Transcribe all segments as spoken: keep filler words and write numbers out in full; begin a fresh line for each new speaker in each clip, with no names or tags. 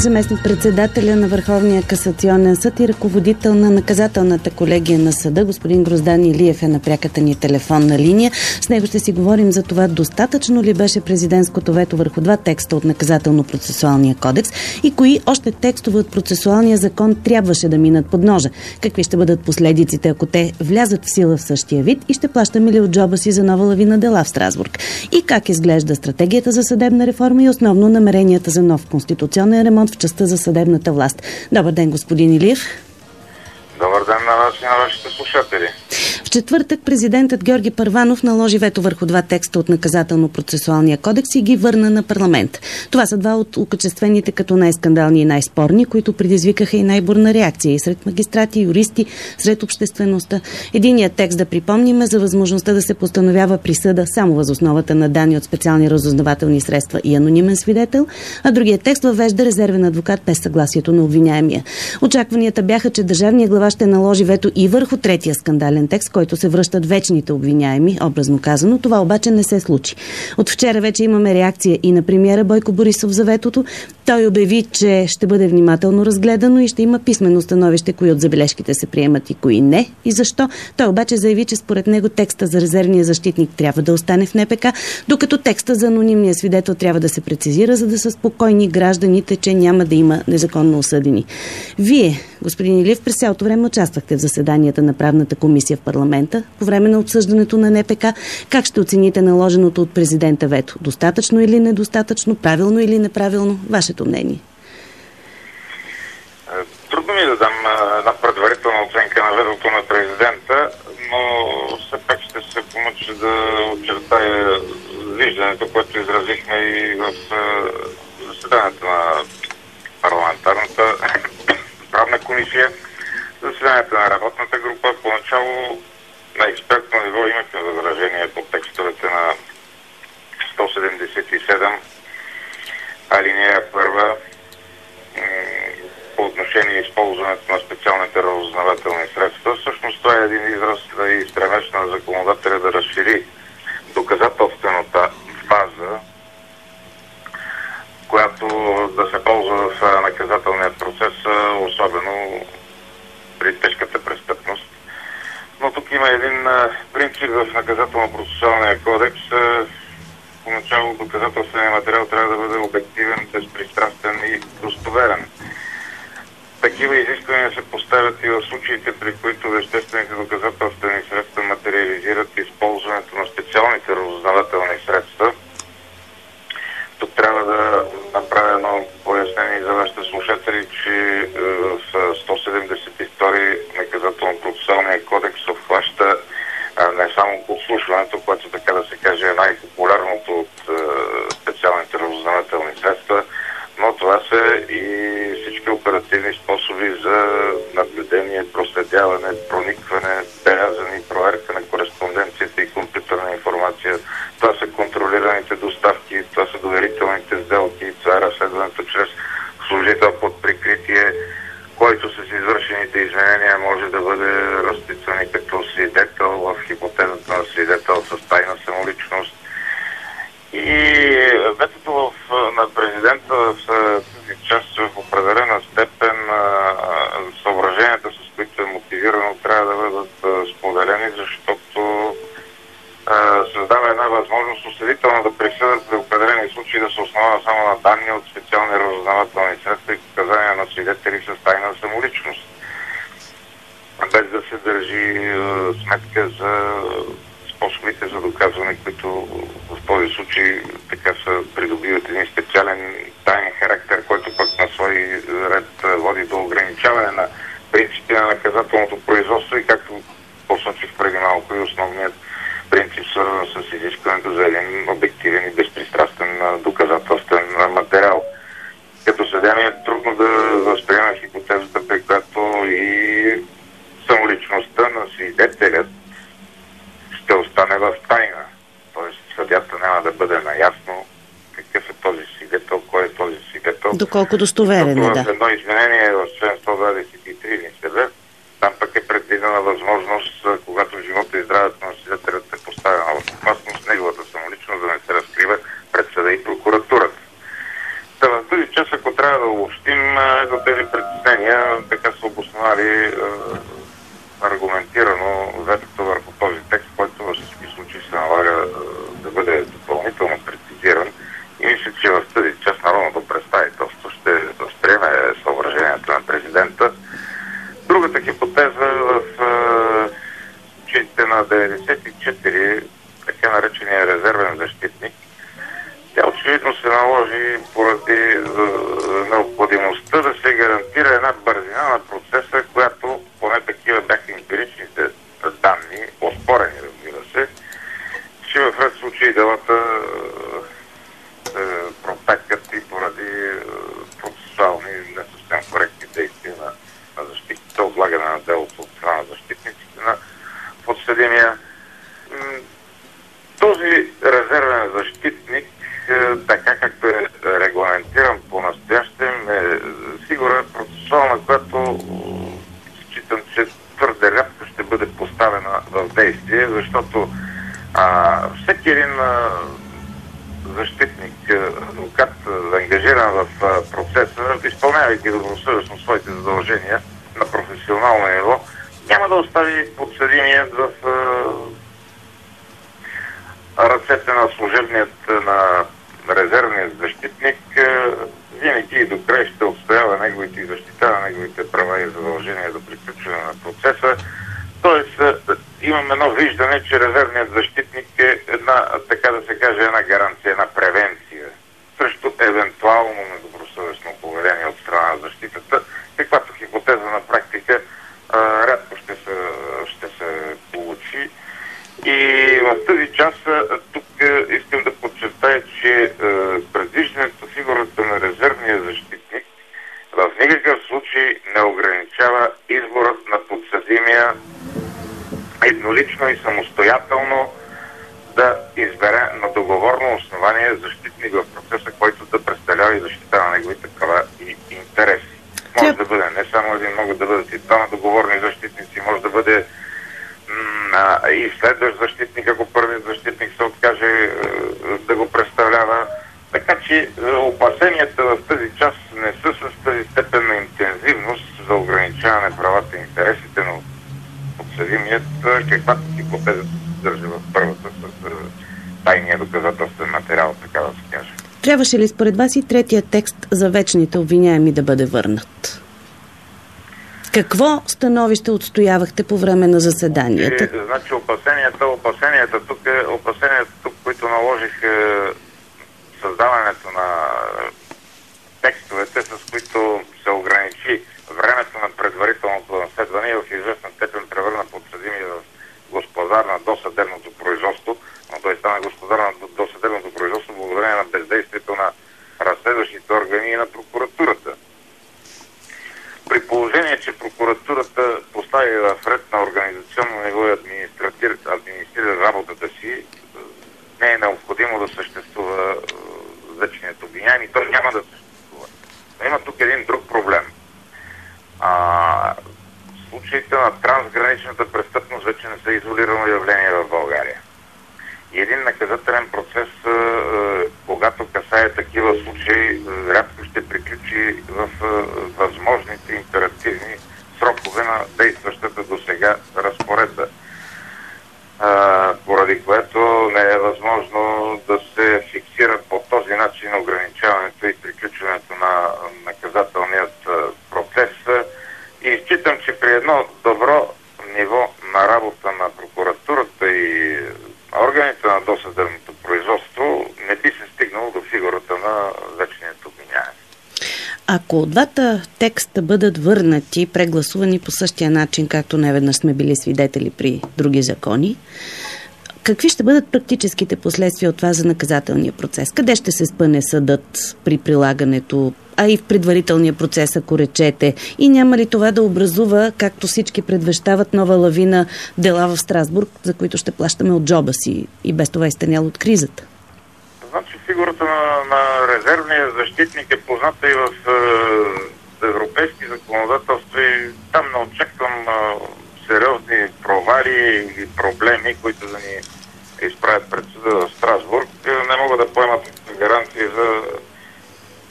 Заместник-председателя на Върховния касационен съд и ръководител на наказателната колегия на съда, господин Гроздан Илиев, е на пряката ни телефонна линия. С него ще си говорим за това достатъчно ли беше президентското вето върху два текста от наказателно-процесуалния кодекс и кои още текстове от процесуалния закон трябваше да минат под ножа. Какви ще бъдат последиците, ако те влязат в сила в същия вид, и ще плащаме ли от джоба си за нова лавина дела в Страсбург? И как изглежда стратегията за съдебна реформа и основно намеренията за нов конституционен ремонт в частта за съдебната власт. Добър ден, господин Илиев.
Добър ден на вас и на вашите слушатели.
В четвъртък президентът Георги Първанов наложи вето върху два текста от наказателно-процесуалния кодекс и ги върна на парламент. Това са два от окачествените като най-скандални и най-спорни, които предизвикаха и най-бурна реакция и сред магистрати, юристи, сред обществеността. Единият текст, да припомним, е за възможността да се постановява присъда само въз основата на данни от специални разузнавателни средства и анонимен свидетел, а другият текст въвежда резервен адвокат без съгласието на обвиняемия. Очакванията бяха, че държавният глава ще наложи вето и върху третия скандален текст, който се връщат вечните обвиняеми, образно казано. Това обаче не се случи. От вчера вече имаме реакция и на премиера Бойко Борисов за ветото. Той обяви, че ще бъде внимателно разгледано и ще има писмено становище, кои от забележките се приемат и кои не. И защо? Той обаче заяви, че според него текста за резервния защитник трябва да остане в НПК, докато текста за анонимния свидетел трябва да се прецизира, за да са спокойни гражданите, че няма да има незаконно осъдени. Вие, господин Илиев, през цялото време участвахте в заседанията на правната комисия в парламента по време на обсъждането на НПК. Как ще оцените наложеното от президента вето? Достатъчно или недостатъчно? Правилно или неправилно? Вашето мнение?
Трудно ми да дам една предварителна оценка на ветото на президента, но все пак ще се помъча да очертая виждането, което изразихме и в заседанието на парламентарната правна комисия, заседанието на работната група. Поначало на експертно ниво имахме възражение по текстовете на сто седемдесет и седем алинея първа по отношение използването на специалните разузнавателни средства. Всъщност това е един израз и стремеж на законодателя да разшири доказателствената база, която да се ползва в наказателния процес, особено при тежката престъпност. Но тук има един принцип в наказателно-процесуалния кодекс. Поначало доказателственият материал трябва да бъде обективен, безпристрастен и достоверен. Такива изисквания се поставят и в случаите, при които веществените доказателствени средства материализират използването на специалните разузнавателни средства. Тук трябва да направя едно пояснение за вашите слушатели, че в сто седемдесет и втори наказателно-процесуалния кодекс обхваща не само подслушването, което, така да се каже, е най-популярното от специалните разузнавателни средства, но това са и всички оперативни способи за наблюдение, проследяване, проникване, белязане и проверка на кореспонденцията и компютърна информация. Това са контролираните доставки, това са доверителните сделки, това е разследването чрез служител под прикритие, който с извършените изменения може да бъде разпитван и като свидетел в хипотезата на свидетел с тайна самоличност. И ветото на президента в тази част в определена степен съображенията, с които е мотивирано, трябва да бъдат споделени, защото създава една възможност осъдителната присъда при определени случаи да се основава само на данни от специални разузнавателни средства и показания на свидетели с тайна самоличност, без да се държи сметка за способите за доказване, които в този случай така са придобиват един специален тайен характер, който пък на свой ред води до ограничаване на принципи на наказателното производство и, както посочих преди малко, и основният принцип, свързан с изискването за един обективен и безпристрастен доказателствен материал. Като съдия е трудно да възприема хипотезата, при която и самоличността на свидетелят ще остане в тайна. Тоест съдята няма да бъде наясно какъв е този свидетел, кой е този свидетел.
Доколко достоверен е, да.
В едно изменение в член сто двадесет и три НСВ, там пък е предвидена възможност, когато живота и здравето на свидетелят е поставена в опасност, неговата самоличност да не се разкрива пред съда и прокуратурата. Та в тази част, ако трябва да обобщим, ето тези притеснения, така са обосновали аргументирано ветото върху този текст, който във всички случаи се налага да бъде допълнително прецизиран. И мисля, че в тази част народното представителство ще възприеме съображенията на президента. Другата хипотеза в случаите на деветдесет и четири, така наречения резервен защитник, тя очевидно се наложи поради необходимостта да се гарантира една бързина на процеса, която поне такива бяха емпиричните данни, оспорени, разбира се, че в ред случаи делата се протекат и поради процесуални не съвсем коректни действия на, на защитите, отлагане на делото от страна на защитниците на подсъдимия. Този резервен защитник, така както е регламентиран по-настоящем, е сигурна процесуална, която считам, че твърде рядко ще бъде поставена в действие, защото а, всеки един а, защитник, адвокат, ангажиран в а, процеса, изпълнявайки добросъвестно своите задължения на професионално ниво, няма да остави подсъдимият в а, ръцете на служебният, на резервният защитник. Винаги и до край ще отстоява неговите и защитава неговите права и задължения до приключване на процеса. Тоест, имам едно виждане, че резервният защитник е една, така да се каже, една гаранция, една превенция срещу евентуално недобросъвестно поведение от страна на защитата, каквато хипотеза на практика а, рядко ще се, ще се получи. И в тази част тук искам да подчертая, че предвиждането фигурата на резервния защитник в никакъв случай не ограничава изборът на подсъдимия еднолично и самостоятелно да избере на договорно основание защитник в процеса, който да представлява и защитава неговите права и интереси. Може да бъде не само един, могат да бъдат и двама договорни защитници, може да бъде м- и следващ защитник, ако първият защитник се откаже е, да го представлява. Така че опасенията в тази част не са с тази степен на интензивност за ограничаване правата и интересите на подсъдимият, каквато хипотеза се държи в първата с тайния доказателствен материал, така да се каже.
Трябваше ли според вас и третия текст за вечните обвиняеми да бъде върнат? Какво становище отстоявахте по време на заседанията?
И, значи опасенията, опасенията тук, опасенията тук, които наложих е, създаването на текстовете, с които се ограничи времето на предварителното разследване и в известна степен превърна подсъдимия в господар на досъдебното производство, но той стана господар на досъдебното производство благодарение на бездействието на разследващите органи и на прокуратурата. При положение, че прокуратурата постави в ред на организационно ниво и администрира, администрира работата си, не е необходимо да съществува вечният обвиняем и той няма да съществува. Но има тук един друг проблем. А, случаите на трансграничната престъпност вече не са изолирано явление в България. И един наказателен процес, когато касае такива случаи, рядко ще приключи в възможните императивни срокове на действащата досега разпоредба, поради което не е възможно да се фиксира по този начин ограничаването и приключването на наказателният процес. И считам, че при едно добро ниво на работа на прокуратурата и органите на досъдебното производство не би се стигнало до фигурата на вечният обвиняем.
Ако двата текста бъдат върнати, прегласувани по същия начин, както неведнъж сме били свидетели при други закони, какви ще бъдат практическите последствия от това за наказателния процес? Къде ще се спъне съдът при прилагането, а и в предварителния процес, ако речете? И няма ли това да образува, както всички предвещават, нова лавина дела в Страсбург, за които ще плащаме от джоба си и без това изтънял от кризата?
Значи фигурата на, на резервния защитник е позната и в е, европейски законодателства и там не очаквам е, сериозни провали и проблеми, които да ни изправят пред съда в Страсбург. Не мога да поемат гаранции за тайния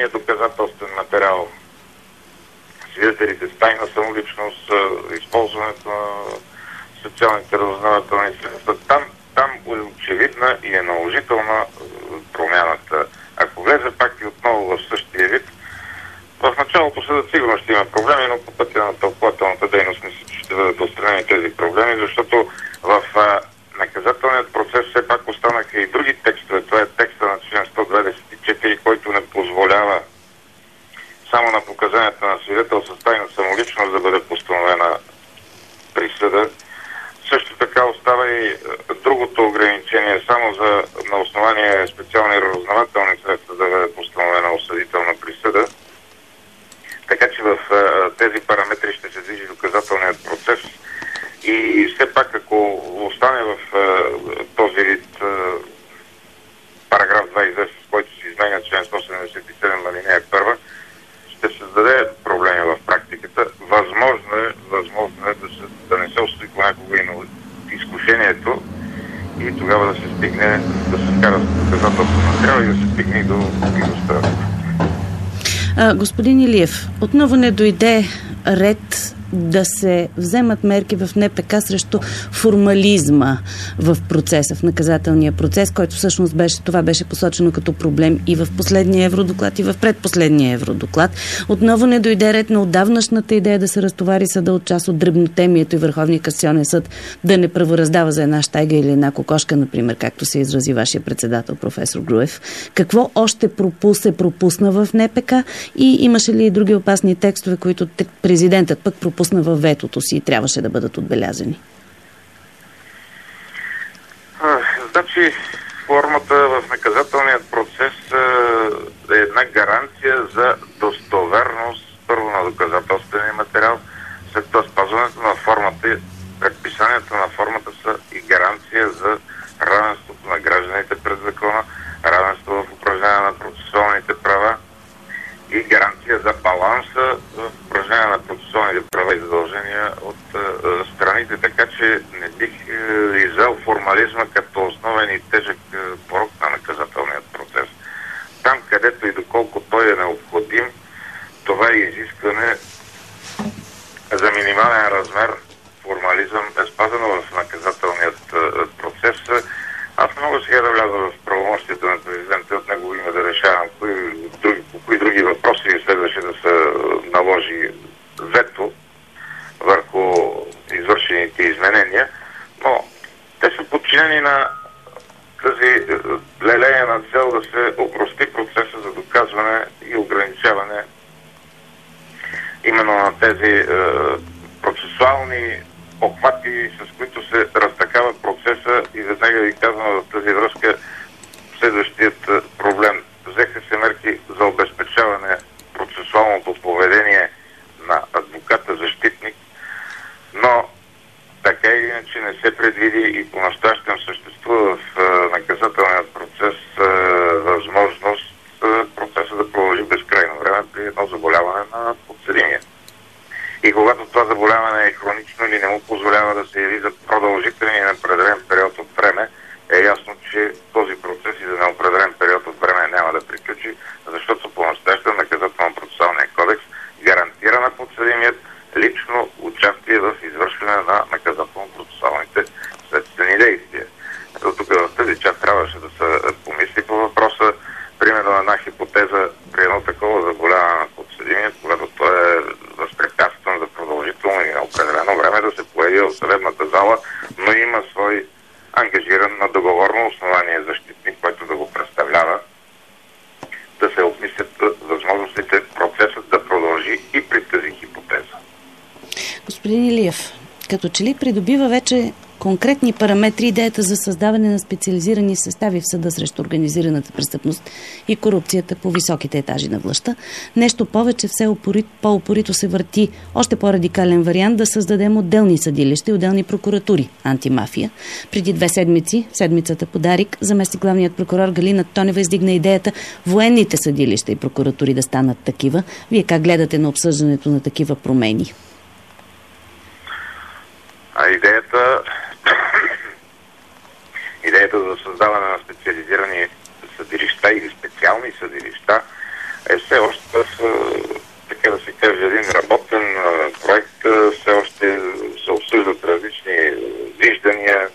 ценния доказателствен материал, свидетелите с тайна самоличност, използването на социалните разузнавателни средства. Там, там е очевидна и е наложителна промяната. Ако влезе пак и отново в същия вид, в началото съдът сигурно ще има проблеми, но по пътя на тълкувателната дейност мисля, че ще бъдат отстранени тези проблеми, защото в а, наказателният процес все пак останаха и други текстове. Това е текста на член сто двадесет и четири, който не позволява само на показанията на свидетел с тайна самоличност да бъде постановена присъда. Също така остава и другото ограничение, само за на основание специални разузнавателни средства да бъде постановена осъдителна присъда. Така че в а, тези параметри ще се движи доказателният процес. И все пак, ако остане в а, този вид а, параграф двадесет и две, с който се изменя член сто седемдесет и седем алинея първа, ще създаде проблеми в практиката. Възможно е, възможно е да, се, да не се устои понякога и на изкушението и тогава да се стигне, да се вкара доказателство материал и да се стигне и до убийността.
Господин Илиев, отново не дойде ред да се вземат мерки в НПК срещу формализма в процеса, в наказателния процес, който всъщност беше, това беше посочено като проблем и в последния евродоклад, и в предпоследния евродоклад. Отново не дойде ред на отдавнашната идея да се разтовари съда от част от дребнотемието и Върховния касационен съд да не правораздава за една щайга или една кокошка, например, както се изрази вашия председател, професор Груев. Какво още пропус се пропусна в НПК и имаше ли и други опасни текстове, които президентът пък пропусна във ветото си и трябваше да бъдат отбелязани?
А, значи, формата в наказателният процес е една гаранция за достоверност първо на доказателствения материал, след това спазването на формата, предписанията на формата са и гаранция за равенството на гражданите пред закона, равенство в упражняване на процесуалните права и гаранция за баланса в упражнение на процесуалните права и задължения от е, страните, така че не бих е, извел формализма като основен и тежък е, порок на наказателният процес. Там, където и доколко той е необходим, това е изискване за минимален размер формализъм е спазено в наказателният е, процес. Аз не мога сега да вляза в правомощията на президента, от него име да решавам кои други, по кои други въпроси следваше да се наложи вето върху извършените изменения, но те са подчинени на тази лелеяна цел да се опрости процеса за доказване и ограничаване именно на тези е, процесуални обхвати, с които се разтакава процеса и веднага ви казвам в тази връзка следващият проблем. Взеха се мерки за обезпечаване процесуалното поведение на адвоката-защитник, но така или иначе не се предвиди и по-настоящем съществува в наказателният процес възможност процеса да продължи безкрайно време при едно заболяване на подсъдимия. И когато това заболяване е хронично или не му позволява да се яви за продължителен и неопределен период от време, е ясно, че този процес и за неопределен период от време няма да приключи, защото по-настоящем наказателно-процесуалния кодекс гарантира на подсъдимият лично участие в извършване на наказателно-процесуалните следствени действия. Ето тук в тази част трябваше да се помисли по въпроса. Примерно една хипотеза при едно такова заболяване на подсъдимият, когато той е възпрепятстван за продължително и неопределено време да се появи в съдебната зала, но има свой ангажиран на договорно основание защитник, който да го представлява, да се обмислят възможностите процесът да продължи и при тази хипотеза.
Господин Илиев, като че ли придобива вече конкретни параметри идеята за създаване на специализирани състави в съда срещу организираната престъпност и корупцията по високите етажи на властта. Нещо повече, все упорит, по-упорито се върти още по-радикален вариант да създадем отделни съдилища и отделни прокуратури антимафия. Преди две седмици, седмицата по Дарик, заместник главният прокурор Галина Тонева издигна идеята военните съдилища и прокуратури да станат такива. Вие как гледате на обсъждането на такива промени?
А идеята идеята за създаване на специализирани съдилища или специални съдилища е все още в, така да се каже, един работен проект. Все още се обсъждат различни виждания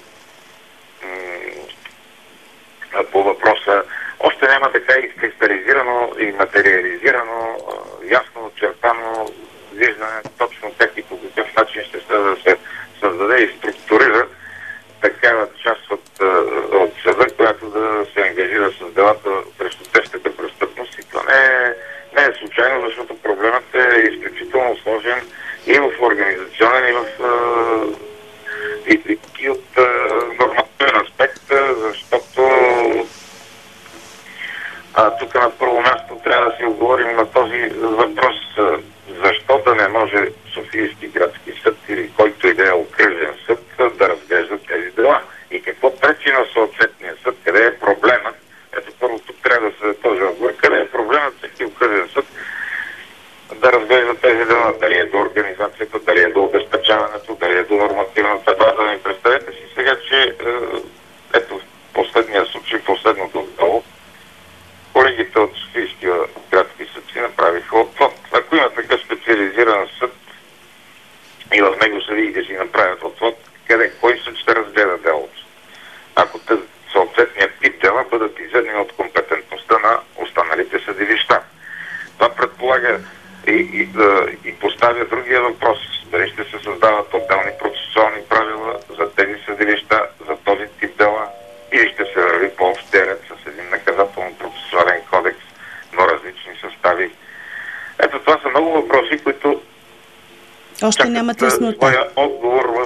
по въпроса. Още няма така изкристализирано и материализирано, ясно очертано виждане точно как и по какъв начин ще се да се създаде и структурира такава част от, от съда, която да се ангажира с делата срещу тежката престъпност. И това не е, не е случайно, защото проблемът е изключително сложен и в организационен, и в и, и, и от нормативен аспект, защото а, тук на първо място трябва да си отговорим на този въпрос. Защо да не може Софийски градски съд или който и да е окръжен съд да разглежда тези дела? И какво пречи на съответния съд? Къде е проблемът? Ето първо тук трябва да се даде този отговор. Къде е проблемът всеки окръжен съд да разглежда тези дела? Дали е до организацията, дали е до обезпечаването, дали е до нормативната база? Не представете си сега, че ето в последния случай, последното дело, колегите от Софийския градски съд си направиха отвод. Ако има такъв специализиран съд и в него съдиите си направят отвод, къде, кой съд ще разгледа делото? Ако тъз, съответният тип дела бъдат изедени от компетентността на останалите съдилища. Това предполага и, и, и поставя другия въпрос. Дали ще се създават отделни процесуални правила за тези съдилища, за този тип дела, или ще се върви по общия ред с един наказателно-процесуален кодекс, но различни състави. Ето това са много въпроси, които
още нямат яснота.
Своя отговор в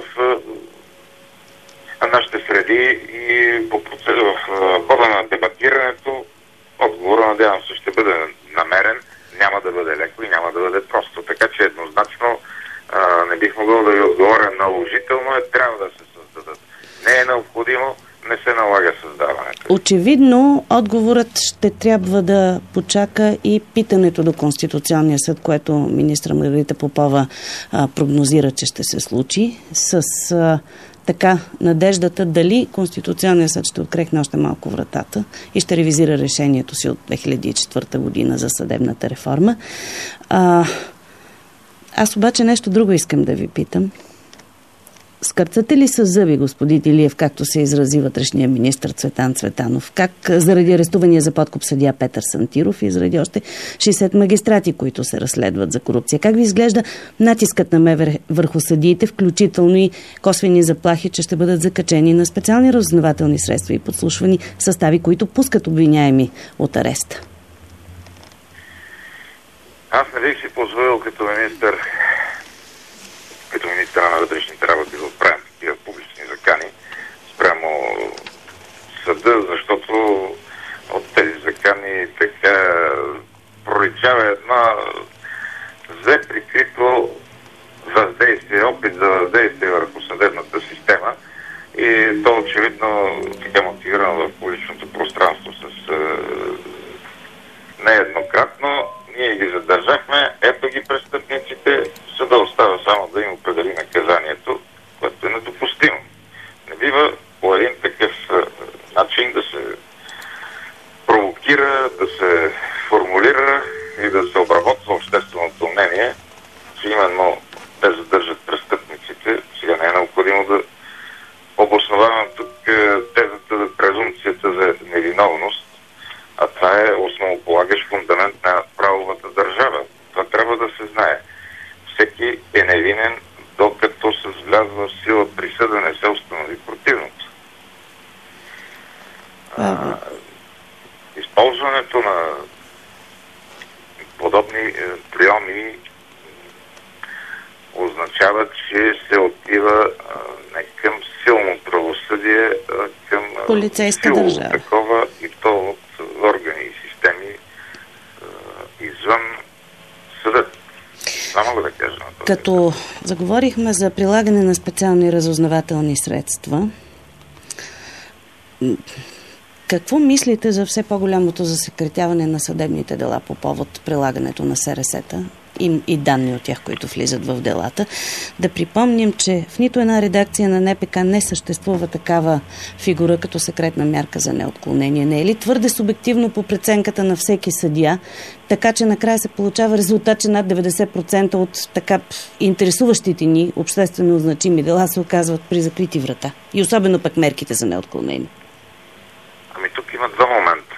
а, нашите среди и по процеса в хода на дебатирането. Отговора, надявам се, ще бъде намерен. Няма да бъде леко и няма да бъде просто. Така че еднозначно а, не бих могъл да ви отговоря наложително. Е, трябва да се създадат. Не е необходимо, не се налага създаването.
Очевидно, отговорът ще трябва да почака и питането до Конституционния съд, което министра Маргарита Попова а, прогнозира, че ще се случи, с а, така надеждата дали Конституционния съд ще открехне още малко вратата и ще ревизира решението си от две хиляди и четвърта година за съдебната реформа. А, аз обаче нещо друго искам да ви питам. Скърцате ли с зъби, господин Илиев, както се изрази вътрешния министър Цветан Цветанов? Как заради арестувания за подкуп съдия Петър Сантиров и заради още шейсет магистрати, които се разследват за корупция? Как ви изглежда натискът на МВР върху съдиите, включително и косвени заплахи, че ще бъдат закачени на специални разузнавателни средства и подслушвани състави, които пускат обвиняеми от ареста?
Аз не бих си позволил като министър като министъра на вътрешните работи да отправям такива публични закани спрямо съда, защото от тези закани така проличава едно зле прикрито въздействие, опит за въздействие върху съдебната система и то очевидно така мотивирано в публичното пространство с е, нееднократно. Ние ги задържахме, ето ги престъпниците, съда остава само да им определи наказанието, което е недопустимо. Не бива по един такъв начин да се провокира, да се формулира и да се обработва общественото мнение, че именно те задържат престъпниците. Сега не е необходимо да обосновавам тук тезата за презумпцията за невиновност, а това е основополагащ фундамент на правовата държава. Това трябва да се знае. Всеки е невинен, докато с влязла в сила присъда не се установи противното. А, използването на подобни е, приеми означава, че се отива а, не към силно правосъдие, а към
полицейска
силно
държава.
Такова и то от органи и системи а, извън съда. Това мога да кажа на това.
Като заговорихме за прилагане на специални разузнавателни средства, какво мислите за все по-голямото засекретяване на съдебните дела по повод прилагането на СРС-та и, и данни от тях, които влизат в делата. Да припомним, че в нито една редакция на Н П К не съществува такава фигура като секретна мярка за неотклонение. Не е ли твърде субективно по преценката на всеки съдия, така че накрая се получава резултат, че над деветдесет процента от така интересуващите ни обществено значими дела се оказват при закрити врата? И особено пък мерките за неотклонение.
Ами тук има два момента.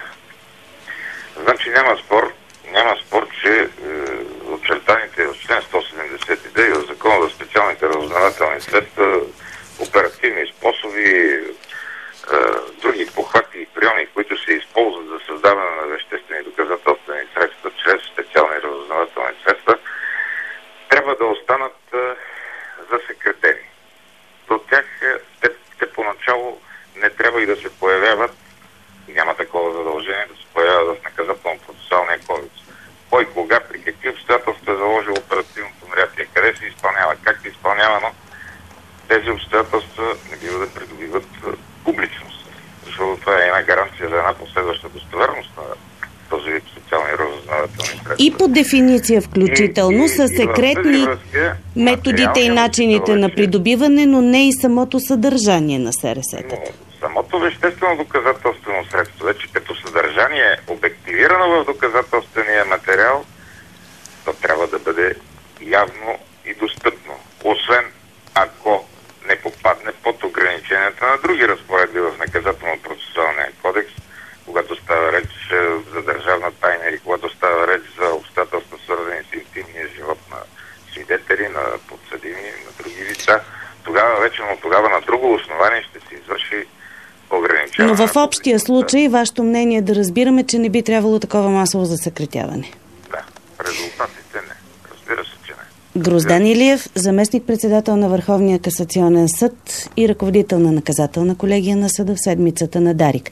Значи няма спор, няма спор, че е, очертаните в член сто седемдесет и девет в Закона за специалните разузнавателни средства, оперативни способи, е, други похвати и приони, които се използват за създаване на веществени доказателствени средства чрез специални разузнавателни средства, трябва да останат е, засекретени. До тях е, те, те поначало не трябва и да се появяват, няма такова задължение да се появява в наказателно-процесуалния кодекс. Кой, кога, при какви обстоятелства е заложил оперативното мероприятие, къде се изпълнява, как се изпълнява, но тези обстоятелства не бива да придобиват публичност. Защото това е една гаранция за една последваща достоверност на този вид социални разузнавателни средства.
И по дефиниция включително и, са секретни връзка, методите и начините на придобиване, но не и самото съдържание на С Р С-тата.
Самото веществено доказателствено средство, вече като съдържание е обективирано в доказателствения материал, то трябва да бъде явно и достъпно. Освен ако не попадне под ограниченията на други разпоредби в наказателно-процесуалния кодекс, когато става реч за държавна тайна или когато става реч за обстоятелства, свързани с интимния живот на свидетели, на подсъдими, на други лица, тогава вече, но тогава на друго основание ще се извърши ограничаване.
Но в общия случай, вашето мнение е да разбираме, че не би трябвало такова масово засекретяване.
Да, резултатите не. Разбира се, че не.
Гроздан Илиев, заместник-председател на Върховния касационен съд и ръководител на наказателна колегия на съда в седмицата на Дарик.